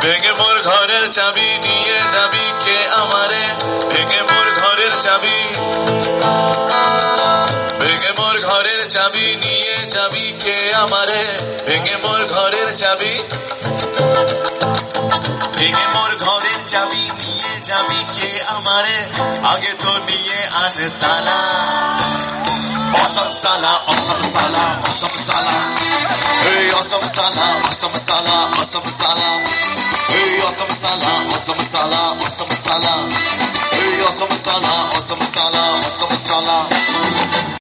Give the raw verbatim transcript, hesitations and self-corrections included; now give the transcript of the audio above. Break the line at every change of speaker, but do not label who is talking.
ভেঙে মোর ঘরের চাবি নিয়ে যাবি কে আমারে ভেঙে মোর ঘরের চাবি ভেঙে মোর ঘরের চাবি নিয়ে যাবি কে আমারে ভেঙে মোর ঘরের চাবি ভেঙে মোর ঘরের চাবি নিয়ে যাবি কে আমারে আগে তো নিয়ে আন তালা Awesome sala, awesome sala, awesome sala. Hey, awesome sala, awesome sala, awesome sala. Hey, awesome sala, awesome sala, awesome sala. Hey, awesome sala, awesome sala, awesome sala.